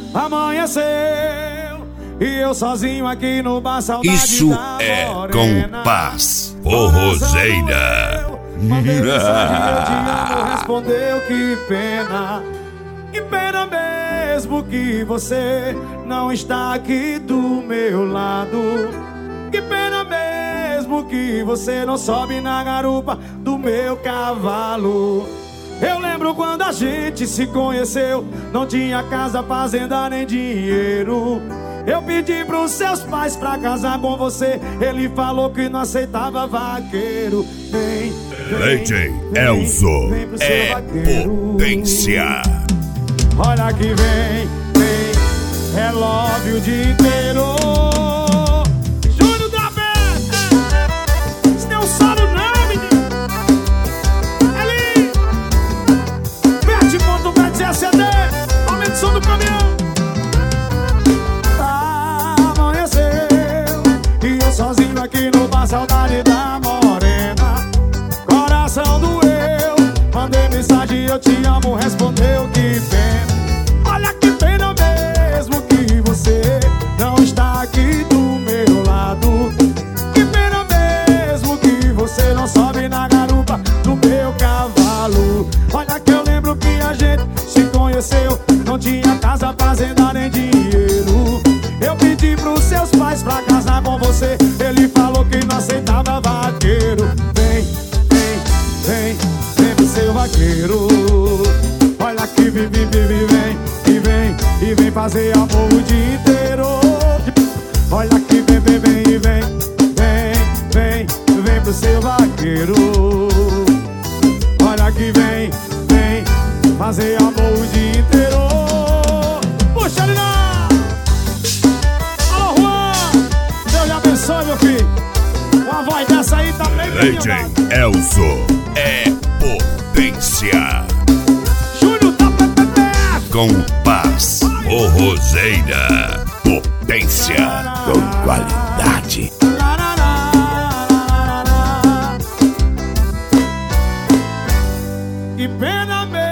Amanheceu e eu sozinho aqui no bar, saudade. Isso da é morena. Com Paz Forrozeira. Mandei mensagem, eu te amo, respondeu, que pena. Que pena mesmo que você não está aqui do meu lado. Que pena mesmo que você não sobe na garupa do meu cavalo. Eu lembro quando a gente se conheceu, não tinha casa, fazenda nem dinheiro. Eu pedi pros seus pais pra casar com você, ele falou que não aceitava vaqueiro. Vem, DJ Elzo é potência. Olha que vem, é love o dia inteiro. Júnior da Fé, isso não é um solo não, menino. Ali, verte.bet CD, aumenta o som do caminhão. Amanheceu e eu sozinho aqui no bar, saudade da morena. Coração doeu, mandei mensagem, eu te amo, respondeu, que pena. Olha que pena mesmo que você não está aqui do meu lado. Que pena mesmo que você não sobe na garupa do meu cavalo. Olha que eu lembro que a gente se conheceu, não tinha casa, fazenda nem dinheiro. Eu pedi pros seus pais pra casar com você, ele falou que não aceitava vaqueiro. Vem pro seu vaqueiro. Olha que vem fazer amor o dia inteiro. Olha que vem pro seu vaqueiro. Olha que vem fazer amor o dia inteiro. Puxa ele lá. Alô, Juan, Deus lhe abençoe, meu filho. Uma voz dessa aí tá bem DJ Elzo é potência. Júnior da PPF. Com Paz Forrozeira. Potência com qualidade. Que pena mesmo.